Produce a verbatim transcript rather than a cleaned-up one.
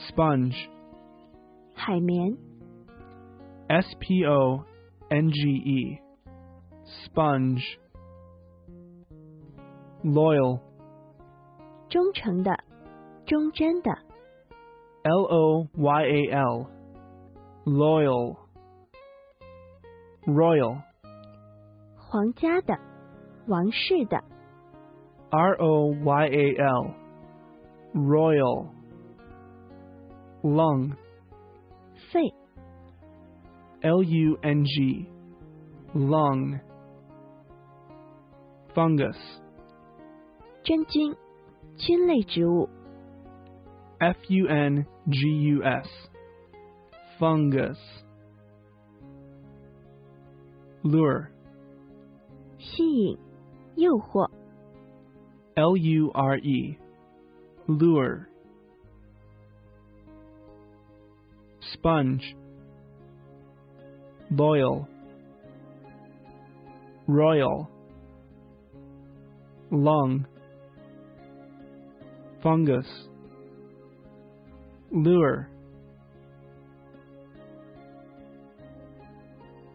Sponge. 海绵 S P O N G E. Sponge. Loyal. 忠诚的忠贞的 L O Y A L. Loyal. Royal. 皇家的王室的 R O Y A L. Royal. Lung. 肺 L U N G. Lung. Fungus. 真菌菌类植物 F U N G U S. Fungus. Lure. 吸引诱惑 L U R E. Lure. Sponge. Loyal. Royal. Lung. Fungus. Lure.